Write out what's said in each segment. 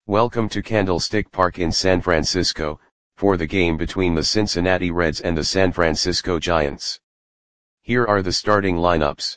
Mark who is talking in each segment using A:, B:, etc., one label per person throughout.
A: Welcome to Candlestick Park in San Francisco, for the game between the Cincinnati Reds and the San Francisco Giants. Here are the starting lineups.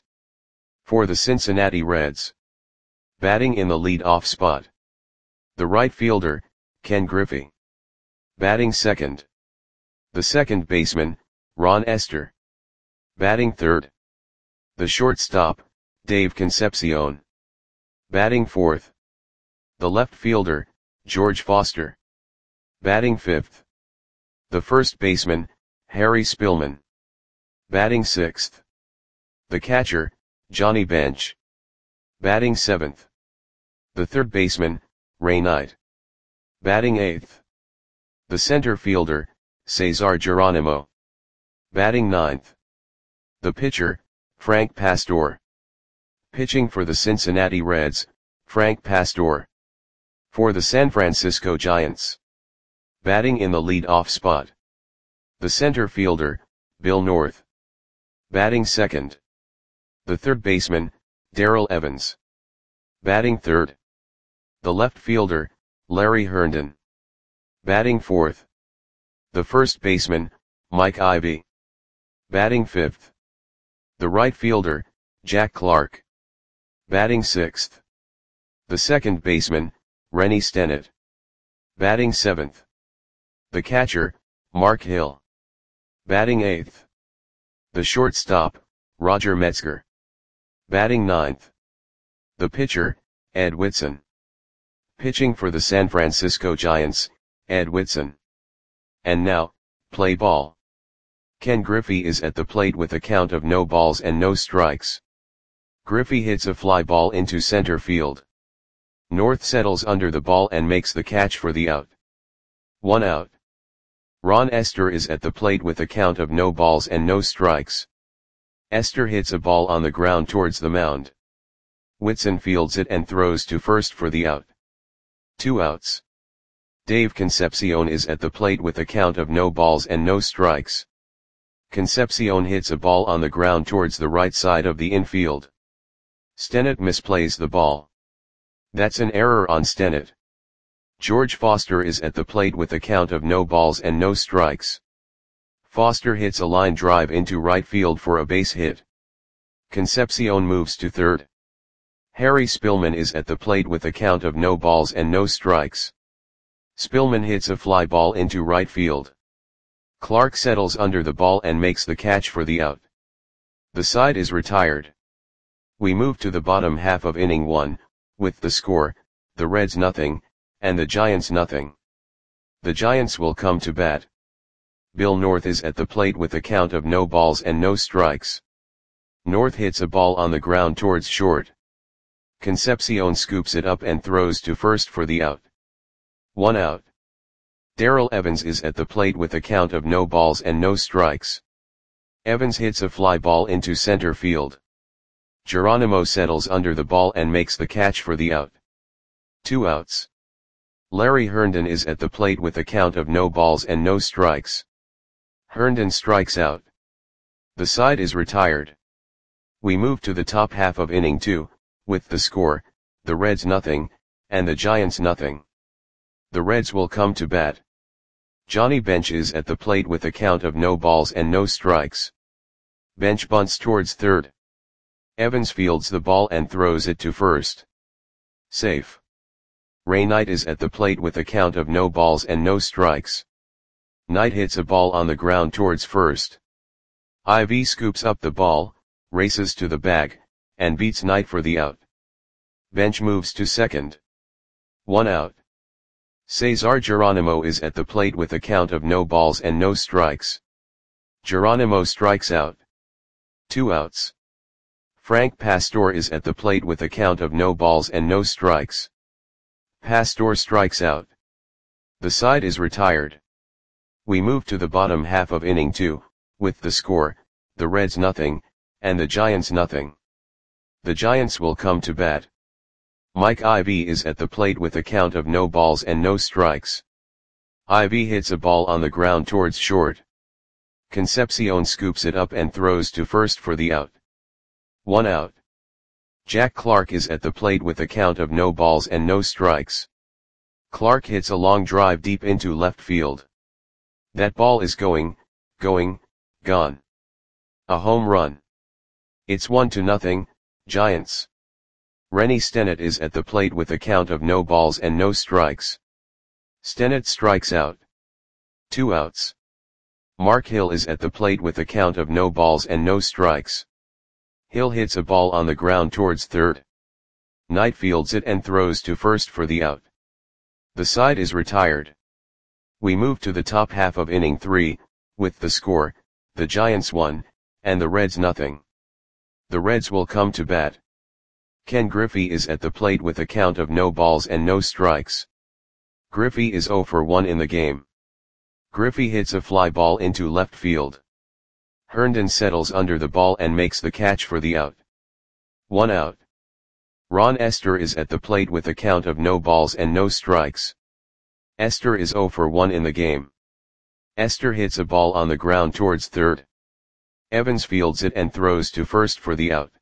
A: For the Cincinnati Reds. Batting in the lead-off spot. The right fielder, Ken Griffey. Batting second. The second baseman, Ron Estes. Batting third. The shortstop, Dave Concepcion. Batting fourth. The left fielder, George Foster. Batting fifth. The first baseman, Harry Spillman. Batting sixth. The catcher, Johnny Bench. Batting seventh. The third baseman, Ray Knight. Batting eighth. The center fielder, Cesar Geronimo. Batting ninth. The pitcher, Frank Pastore. Pitching for the Cincinnati Reds, Frank Pastore. For the San Francisco Giants. Batting in the lead-off spot. The center fielder, Bill North. Batting second. The third baseman, Darrell Evans. Batting third. The left fielder, Larry Herndon. Batting fourth. The first baseman, Mike Ivy. Batting fifth. The right fielder, Jack Clark. Batting sixth. The second baseman, Rennie Stennett. Batting seventh. The catcher, Mark Hill. Batting eighth. The shortstop, Roger Metzger. Batting ninth. The pitcher, Ed Whitson. Pitching for the San Francisco Giants, Ed Whitson. And now, play ball. Ken Griffey is at the plate with a count of no balls and no strikes. Griffey hits a fly ball into center field. North settles under the ball and makes the catch for the out. 1 out. Ron Estes is at the plate with a count of no balls and no strikes. Estes hits a ball on the ground towards the mound. Whitson fields it and throws to first for the out. 2 outs. Dave Concepcion is at the plate with a count of no balls and no strikes. Concepcion hits a ball on the ground towards the right side of the infield. Stennett misplays the ball. That's an error on Stennett. George Foster is at the plate with a count of no balls and no strikes. Foster hits a line drive into right field for a base hit. Concepcion moves to third. Harry Spillman is at the plate with a count of no balls and no strikes. Spillman hits a fly ball into right field. Clark settles under the ball and makes the catch for the out. The side is retired. We move to the bottom half of inning 1, with the score, the Reds nothing, and the Giants nothing. The Giants will come to bat. Bill North is at the plate with a count of no balls and no strikes. North hits a ball on the ground towards short. Concepcion scoops it up and throws to first for the out. 1 out. Darrell Evans is at the plate with a count of no balls and no strikes. Evans hits a fly ball into center field. Geronimo settles under the ball and makes the catch for the out. 2 outs. Larry Herndon is at the plate with a count of no balls and no strikes. Herndon strikes out. The side is retired. We move to the top half of inning 2, with the score, the Reds nothing, and the Giants nothing. The Reds will come to bat. Johnny Bench is at the plate with a count of no balls and no strikes. Bench bunts towards third. Evans fields the ball and throws it to first. Safe. Ray Knight is at the plate with a count of no balls and no strikes. Knight hits a ball on the ground towards first. Ivy scoops up the ball, races to the bag, and beats Knight for the out. Bench moves to second. 1 out. Cesar Geronimo is at the plate with a count of no balls and no strikes. Geronimo strikes out. 2 outs. Frank Pastore is at the plate with a count of no balls and no strikes. Pastore strikes out. The side is retired. We move to the bottom half of inning 2, with the score, the Reds nothing, and the Giants nothing. The Giants will come to bat. Mike Ivy is at the plate with a count of no balls and no strikes. Ivy hits a ball on the ground towards short. Concepcion scoops it up and throws to first for the out. 1 out. Jack Clark is at the plate with a count of no balls and no strikes. Clark hits a long drive deep into left field. That ball is going, gone. A home run. It's 1-0, Giants. Rennie Stennett is at the plate with a count of no balls and no strikes. Stennett strikes out. 2 outs. Mark Hill is at the plate with a count of no balls and no strikes. Hill hits a ball on the ground towards third. Knight fields it and throws to first for the out. The side is retired. We move to the top half of inning 3, with the score, the Giants 1, and the Reds nothing. The Reds will come to bat. Ken Griffey is at the plate with a count of no balls and no strikes. Griffey is 0 for 1 in the game. Griffey hits a fly ball into left field. Herndon settles under the ball and makes the catch for the out. 1 out. Ron Esther is at the plate with a count of no balls and no strikes. Esther is 0 for 1 in the game. Esther hits a ball on the ground towards third. Evans fields it and throws to first for the out.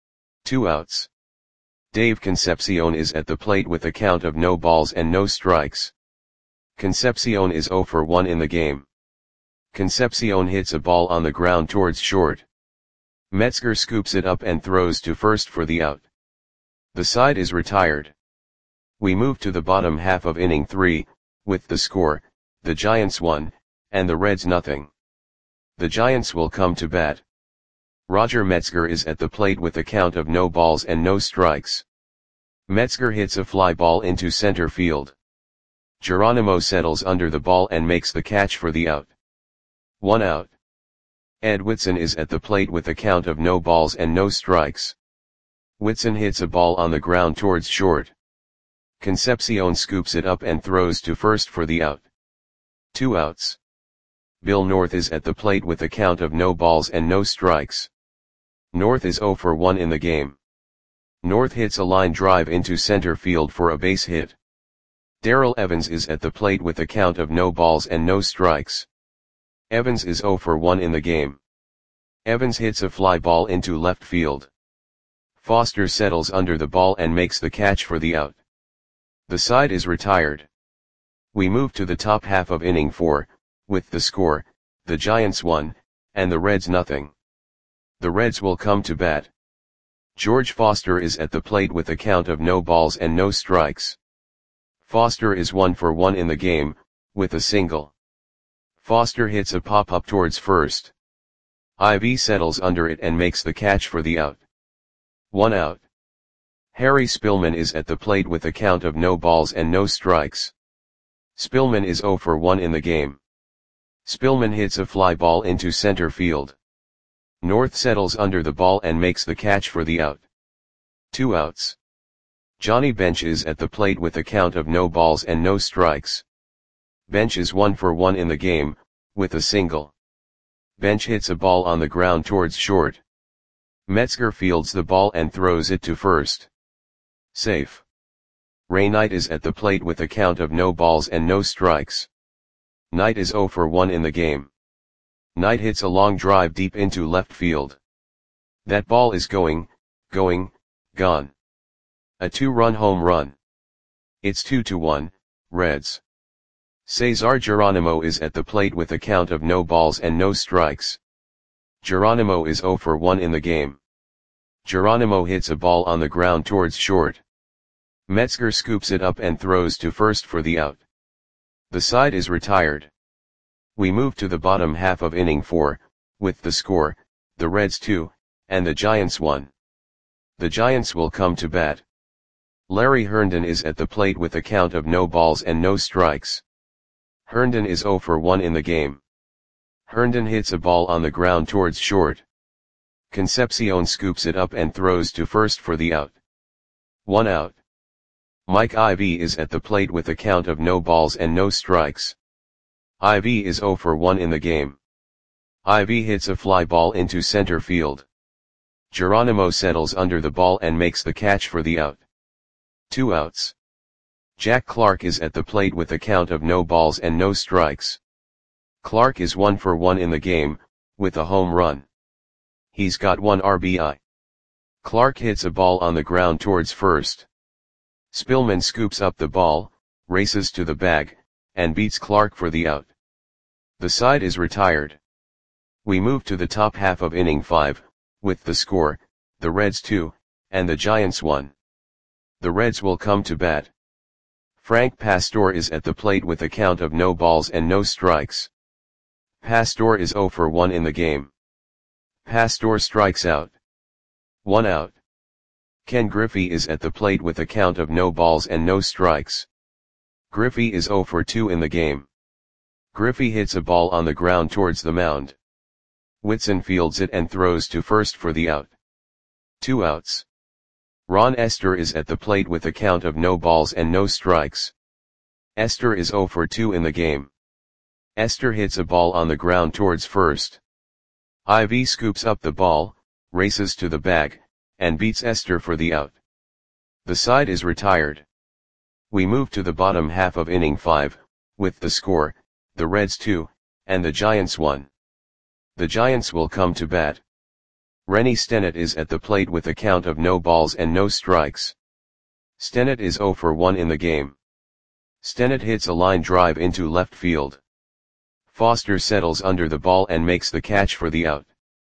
A: 2 outs. Dave Concepcion is at the plate with a count of no balls and no strikes. Concepcion is 0 for 1 in the game. Concepcion hits a ball on the ground towards short. Metzger scoops it up and throws to first for the out. The side is retired. We move to the bottom half of inning 3, with the score, the Giants 1, and the Reds nothing. The Giants will come to bat. Roger Metzger is at the plate with a count of no balls and no strikes. Metzger hits a fly ball into center field. Geronimo settles under the ball and makes the catch for the out. 1 out. Ed Whitson is at the plate with a count of no balls and no strikes. Whitson hits a ball on the ground towards short. Concepcion scoops it up and throws to first for the out. 2 outs. Bill North is at the plate with a count of no balls and no strikes. North is 0 for 1 in the game. North hits a line drive into center field for a base hit. Darrell Evans is at the plate with a count of no balls and no strikes. Evans is 0 for 1 in the game. Evans hits a fly ball into left field. Foster settles under the ball and makes the catch for the out. The side is retired. We move to the top half of inning 4, with the score, the Giants 1, and the Reds nothing. The Reds will come to bat. George Foster is at the plate with a count of no balls and no strikes. Foster is 1 for 1 in the game, with a single. Foster hits a pop-up towards first. Ivy settles under it and makes the catch for the out. 1 out. Harry Spillman is at the plate with a count of no balls and no strikes. Spillman is 0 for 1 in the game. Spillman hits a fly ball into center field. North settles under the ball and makes the catch for the out. 2 outs. Johnny Bench is at the plate with a count of no balls and no strikes. Bench is 1 for 1 in the game, with a single. Bench hits a ball on the ground towards short. Metzger fields the ball and throws it to first. Safe. Ray Knight is at the plate with a count of no balls and no strikes. Knight is 0 for 1 in the game. Knight hits a long drive deep into left field. That ball is going, gone. A 2-run home run. It's 2-1, Reds. Cesar Geronimo is at the plate with a count of no balls and no strikes. Geronimo is 0 for 1 in the game. Geronimo hits a ball on the ground towards short. Metzger scoops it up and throws to first for the out. The side is retired. We move to the bottom half of inning 4, with the score, the Reds 2, and the Giants 1. The Giants will come to bat. Larry Herndon is at the plate with a count of no balls and no strikes. Herndon is 0 for 1 in the game. Herndon hits a ball on the ground towards short. Concepcion scoops it up and throws to first for the out. 1 out. Mike Ivy is at the plate with a count of no balls and no strikes. Ivy is 0 for 1 in the game. Ivy hits a fly ball into center field. Geronimo settles under the ball and makes the catch for the out. 2 outs. Jack Clark is at the plate with a count of no balls and no strikes. Clark is 1 for 1 in the game, with a home run. He's got 1 RBI. Clark hits a ball on the ground towards first. Spillman scoops up the ball, races to the bag, and beats Clark for the out. The side is retired. We move to the top half of inning 5, with the score, the Reds 2, and the Giants 1. The Reds will come to bat. Frank Pastor is at the plate with a count of no balls and no strikes. Pastor is 0 for 1 in the game. Pastor strikes out. 1 out. Ken Griffey is at the plate with a count of no balls and no strikes. Griffey is 0 for 2 in the game. Griffey hits a ball on the ground towards the mound. Whitson fields it and throws to first for the out. 2 outs. Ron Esther is at the plate with a count of no balls and no strikes. Esther is 0 for 2 in the game. Esther hits a ball on the ground towards first. Ivy scoops up the ball, races to the bag, and beats Esther for the out. The side is retired. We move to the bottom half of inning 5, with the score, the Reds 2, and the Giants 1. The Giants will come to bat. Rennie Stennett is at the plate with a count of no balls and no strikes. Stennett is 0 for 1 in the game. Stennett hits a line drive into left field. Foster settles under the ball and makes the catch for the out.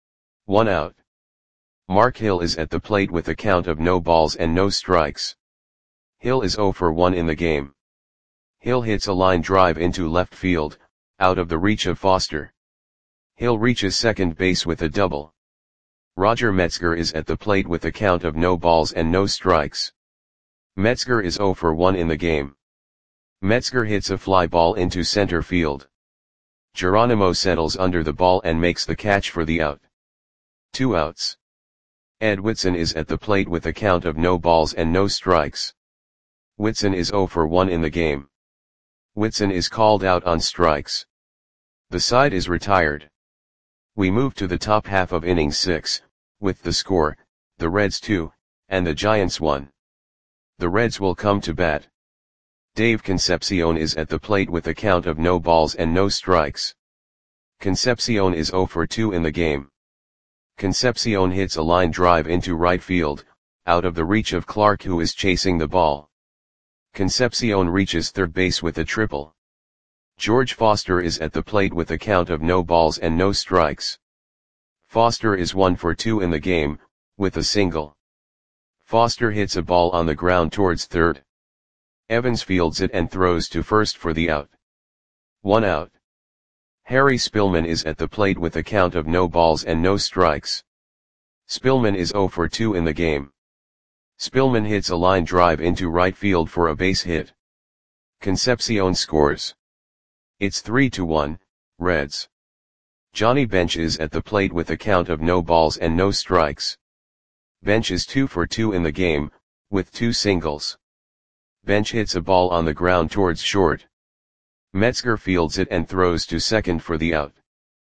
A: 1 out. Mark Hill is at the plate with a count of no balls and no strikes. Hill is 0 for 1 in the game. Hill hits a line drive into left field, out of the reach of Foster. Hill reaches second base with a double. Roger Metzger is at the plate with a count of no balls and no strikes. Metzger is 0 for 1 in the game. Metzger hits a fly ball into center field. Geronimo settles under the ball and makes the catch for the out. 2 outs. Ed Whitson is at the plate with a count of no balls and no strikes. Whitson is 0 for 1 in the game. Whitson is called out on strikes. The side is retired. We move to the top half of inning 6, with the score, the Reds 2, and the Giants 1. The Reds will come to bat. Dave Concepcion is at the plate with a count of no balls and no strikes. Concepcion is 0 for 2 in the game. Concepcion hits a line drive into right field, out of the reach of Clark, who is chasing the ball. Concepcion reaches third base with a triple. George Foster is at the plate with a count of no balls and no strikes. Foster is 1 for 2 in the game, with a single. Foster hits a ball on the ground towards third. Evans fields it and throws to first for the out. 1 out. Harry Spillman is at the plate with a count of no balls and no strikes. Spillman is 0 for 2 in the game. Spillman hits a line drive into right field for a base hit. Concepcion scores. It's 3-1, Reds. Johnny Bench is at the plate with a count of no balls and no strikes. Bench is 2 for 2 in the game, with 2 singles. Bench hits a ball on the ground towards short. Metzger fields it and throws to second for the out.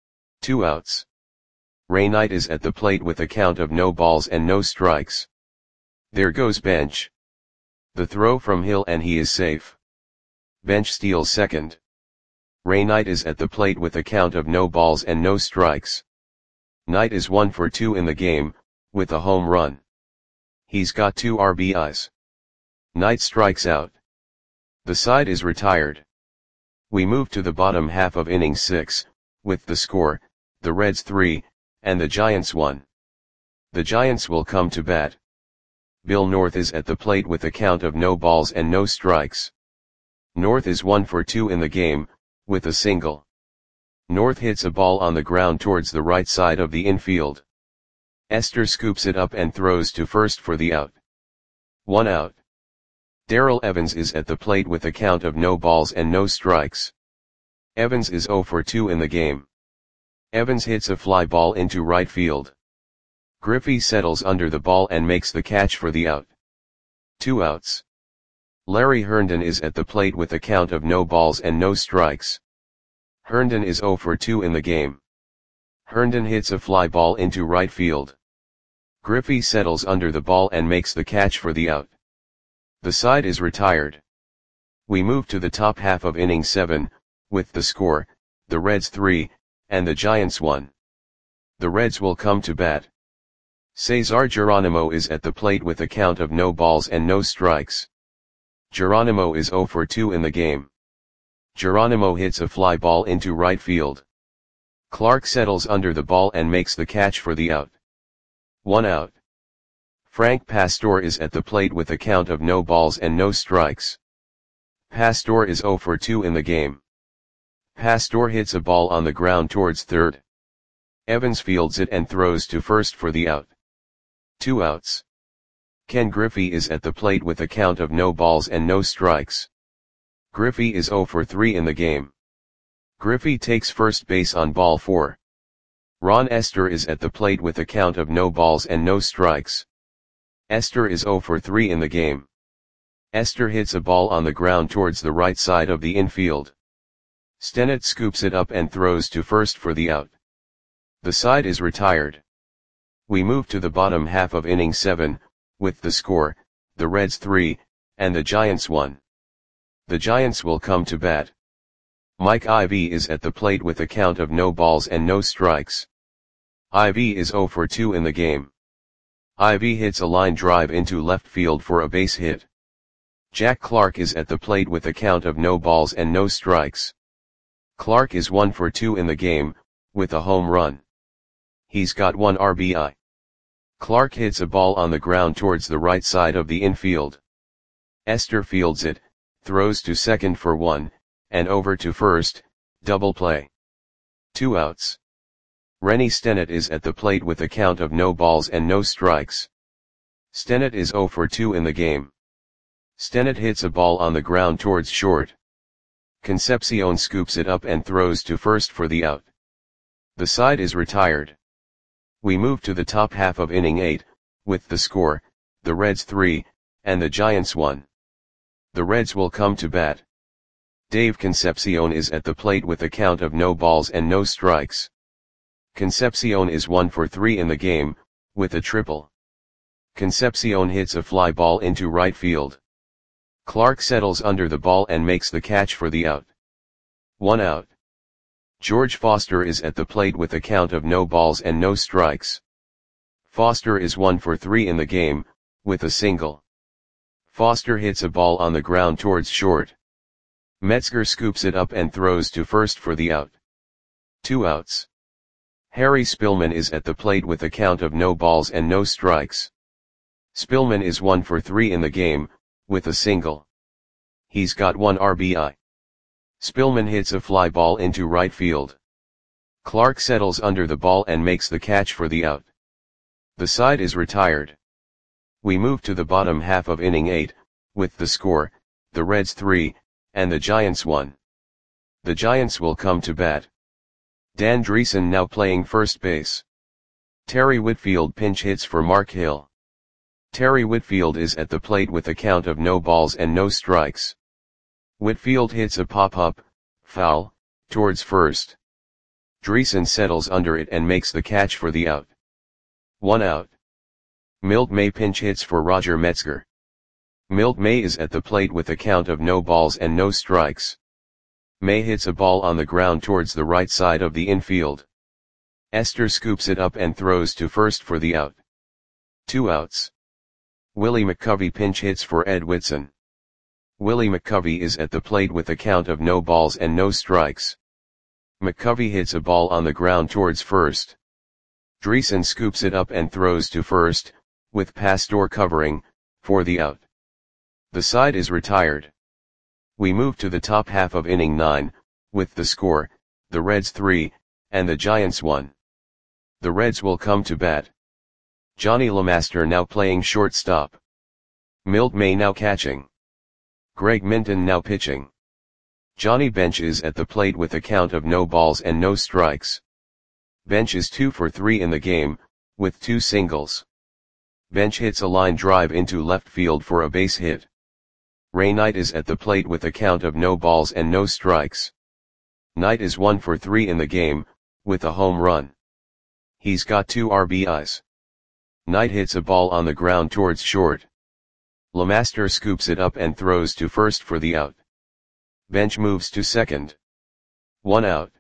A: 2 outs. Ray Knight is at the plate with a count of no balls and no strikes. There goes Bench. The throw from Hill and he is safe. Bench steals second. Ray Knight is at the plate with a count of no balls and no strikes. Knight is 1 for 2 in the game, with a home run. He's got 2 RBIs. Knight strikes out. The side is retired. We move to the bottom half of inning 6, with the score, the Reds 3, and the Giants 1. The Giants will come to bat. Bill North is at the plate with a count of no balls and no strikes. North is 1 for 2 in the game, with a single. North hits a ball on the ground towards the right side of the infield. Esther scoops it up and throws to first for the out. 1 out. Darrell Evans is at the plate with a count of no balls and no strikes. Evans is 0 for 2 in the game. Evans hits a fly ball into right field. Griffey settles under the ball and makes the catch for the out. 2 outs. Larry Herndon is at the plate with a count of no balls and no strikes. Herndon is 0 for 2 in the game. Herndon hits a fly ball into right field. Griffey settles under the ball and makes the catch for the out. The side is retired. We move to the top half of inning 7, with the score, the Reds 3, and the Giants 1. The Reds will come to bat. Cesar Geronimo is at the plate with a count of no balls and no strikes. Geronimo is 0 for 2 in the game. Geronimo hits a fly ball into right field. Clark settles under the ball and makes the catch for the out. 1 out. Frank Pastor is at the plate with a count of no balls and no strikes. Pastor is 0 for 2 in the game. Pastor hits a ball on the ground towards third. Evans fields it and throws to first for the out. 2 outs. Ken Griffey is at the plate with a count of no balls and no strikes. Griffey is 0 for 3 in the game. Griffey takes first base on ball 4. Ron Esther is at the plate with a count of no balls and no strikes. Esther is 0 for 3 in the game. Esther hits a ball on the ground towards the right side of the infield. Stennett scoops it up and throws to first for the out. The side is retired. We move to the bottom half of inning 7, with the score, the Reds 3, and the Giants 1. The Giants will come to bat. Mike Ivy is at the plate with a count of no balls and no strikes. Ivy is 0 for 2 in the game. Ivy hits a line drive into left field for a base hit. Jack Clark is at the plate with a count of no balls and no strikes. Clark is 1 for 2 in the game, with a home run. He's got 1 RBI. Clark hits a ball on the ground towards the right side of the infield. Esther fields it, throws to second for 1, and over to first, double play. 2 outs. Rennie Stennett is at the plate with a count of no balls and no strikes. Stennett is 0 for 2 in the game. Stennett hits a ball on the ground towards short. Concepcion scoops it up and throws to first for the out. The side is retired. We move to the top half of inning 8, with the score, the Reds 3, and the Giants 1. The Reds will come to bat. Dave Concepcion is at the plate with a count of no balls and no strikes. Concepcion is 1 for 3 in the game, with a triple. Concepcion hits a fly ball into right field. Clark settles under the ball and makes the catch for the out. 1 out. George Foster is at the plate with a count of no balls and no strikes. Foster is 1 for 3 in the game, with a single. Foster hits a ball on the ground towards short. Metzger scoops it up and throws to first for the out. 2 outs. Harry Spillman is at the plate with a count of no balls and no strikes. Spillman is 1 for 3 in the game, with a single. He's got 1 RBI. Spillman hits a fly ball into right field. Clark settles under the ball and makes the catch for the out. The side is retired. We move to the bottom half of inning 8, with the score, the Reds 3, and the Giants 1. The Giants will come to bat. Dan Dreesen now playing first base. Terry Whitfield pinch hits for Mark Hill. Terry Whitfield is at the plate with a count of no balls and no strikes. Whitfield hits a pop-up, foul, towards first. Dreesen settles under it and makes the catch for the out. 1 out. Milt May pinch hits for Roger Metzger. Milt May is at the plate with a count of no balls and no strikes. May hits a ball on the ground towards the right side of the infield. Esther scoops it up and throws to first for the out. 2 outs. Willie McCovey pinch hits for Ed Whitson. Willie McCovey is at the plate with a count of no balls and no strikes. McCovey hits a ball on the ground towards first. Dreesen scoops it up and throws to first, with Pastor covering, for the out. The side is retired. We move to the top half of inning 9, with the score, the Reds 3, and the Giants 1. The Reds will come to bat. Johnny LeMaster now playing shortstop. Milt May now catching. Greg Minton now pitching. Johnny Bench is at the plate with a count of no balls and no strikes. Bench is 2 for 3 in the game, with 2 singles. Bench hits a line drive into left field for a base hit. Ray Knight is at the plate with a count of no balls and no strikes. Knight is 1 for 3 in the game, with a home run. He's got 2 RBIs. Knight hits a ball on the ground towards short. LeMaster scoops it up and throws to first for the out. Bench moves to second. 1 out.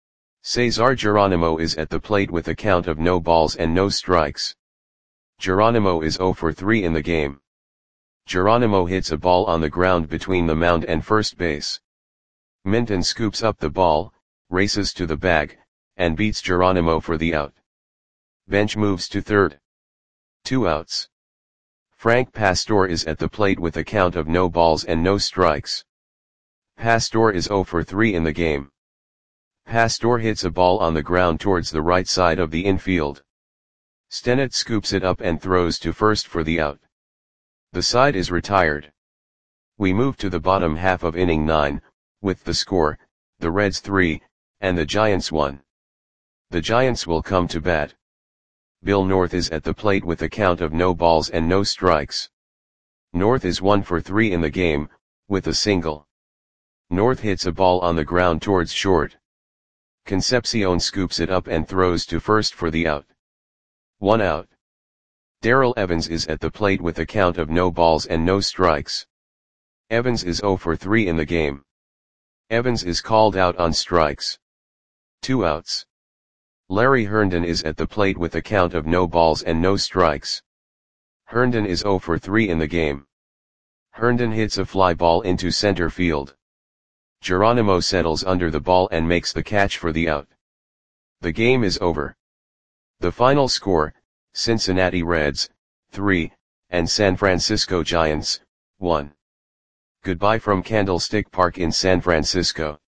A: Cesar Geronimo is at the plate with a count of no balls and no strikes. Geronimo is 0 for 3 in the game. Geronimo hits a ball on the ground between the mound and first base. Minton scoops up the ball, races to the bag, and beats Geronimo for the out. Bench moves to third. 2 outs. Frank Pastor is at the plate with a count of no balls and no strikes. Pastor is 0 for 3 in the game. Pastor hits a ball on the ground towards the right side of the infield. Stennett scoops it up and throws to first for the out. The side is retired. We move to the bottom half of inning 9, with the score, the Reds 3, and the Giants 1. The Giants will come to bat. Bill North is at the plate with a count of no balls and no strikes. North is 1 for 3 in the game, with a single. North hits a ball on the ground towards short. Concepcion scoops it up and throws to first for the out. 1 out. Darrell Evans is at the plate with a count of no balls and no strikes. Evans is 0 for 3 in the game. Evans is called out on strikes. 2 outs. Larry Herndon is at the plate with a count of no balls and no strikes. Herndon is 0 for 3 in the game. Herndon hits a fly ball into center field. Geronimo settles under the ball and makes the catch for the out. The game is over. The final score, Cincinnati Reds, 3, and San Francisco Giants, 1. Goodbye from Candlestick Park in San Francisco.